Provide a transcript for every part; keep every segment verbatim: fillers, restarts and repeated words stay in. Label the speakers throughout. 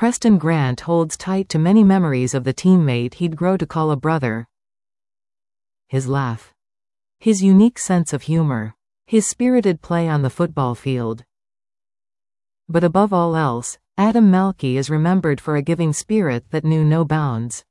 Speaker 1: Preston Grant holds tight to many memories of the teammate he'd grow to call a brother. His laugh. His unique sense of humor. His spirited play on the football field. But above all else, Adam Malki is remembered for a giving spirit that knew no bounds.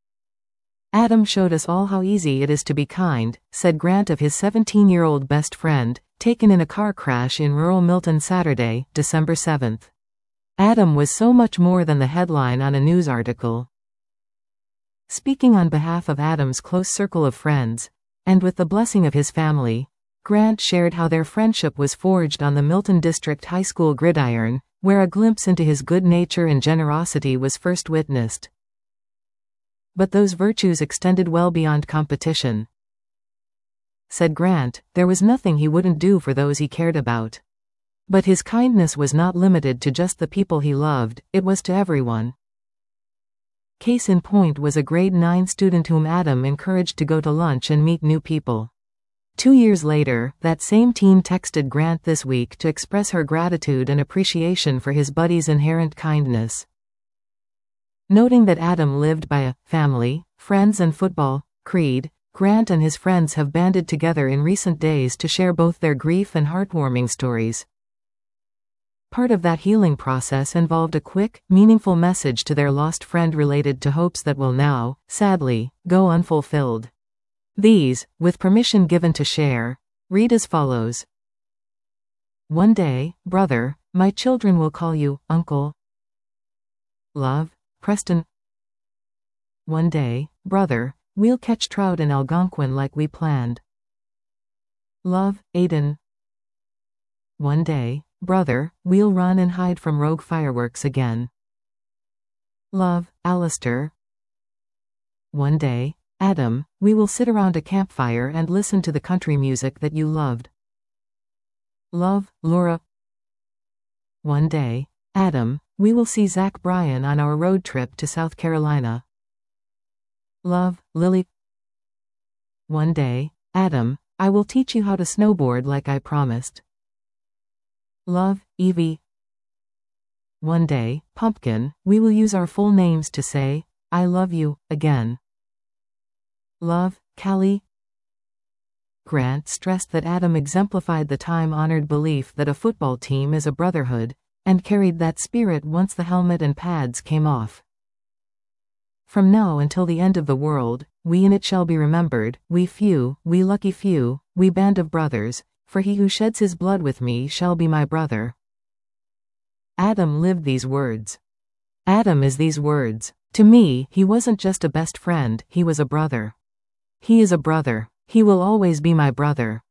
Speaker 1: "Adam showed us all how easy it is to be kind," said Grant of his seventeen-year-old best friend, taken in a car crash in rural Milton Saturday, December seventh. Adam was so much more than the headline on a news article. Speaking on behalf of Adam's close circle of friends, and with the blessing of his family, Grant shared how their friendship was forged on the Milton District High School gridiron, where a glimpse into his good nature and generosity was first witnessed. But those virtues extended well beyond competition. Said Grant, there was nothing he wouldn't do for those he cared about. But his kindness was not limited to just the people he loved, it was to everyone. Case in point was a grade nine student whom Adam encouraged to go to lunch and meet new people. Two years later, that same teen texted Grant this week to express her gratitude and appreciation for his buddy's inherent kindness. Noting that Adam lived by a family, friends and football creed, Grant and his friends have banded together in recent days to share both their grief and heartwarming stories. Part of that healing process involved a quick, meaningful message to their lost friend related to hopes that will now, sadly, go unfulfilled. These, with permission given to share, read as follows. "One day, brother, my children will call you Uncle. Love, Preston. One day, brother, we'll catch trout in Algonquin like we planned. Love, Aiden. One day, brother, we'll run and hide from rogue fireworks again. Love, Alistair. One day, Adam, we will sit around a campfire and listen to the country music that you loved. Love, Laura. One day, Adam, we will see Zach Bryan on our road trip to South Carolina. Love, Lily. One day, Adam, I will teach you how to snowboard like I promised. Love, Evie. One day, Pumpkin, we will use our full names to say, I love you, again. Love, Callie." Grant stressed that Adam exemplified the time-honored belief that a football team is a brotherhood, and carried that spirit once the helmet and pads came off. "From now until the end of the world, we in it shall be remembered, we few, we lucky few, we band of brothers, for he who sheds his blood with me shall be my brother." Adam lived these words. Adam is these words. To me, he wasn't just a best friend, he was a brother. He is a brother. He will always be my brother.